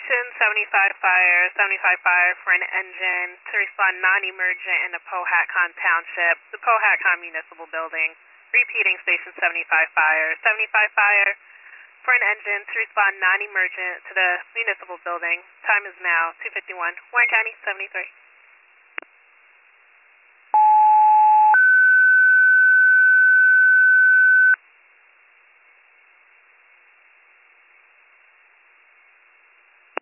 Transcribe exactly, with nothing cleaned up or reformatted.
Station seventy-five fire, seventy-five fire for an engine to respond non-emergent in the Powhatan Township, the Powhatan Municipal Building. Repeating Station seventy-five fire, seventy-five fire for an engine to respond non-emergent to the Municipal Building. Time is now two fifty-one. Warren County seventy-three.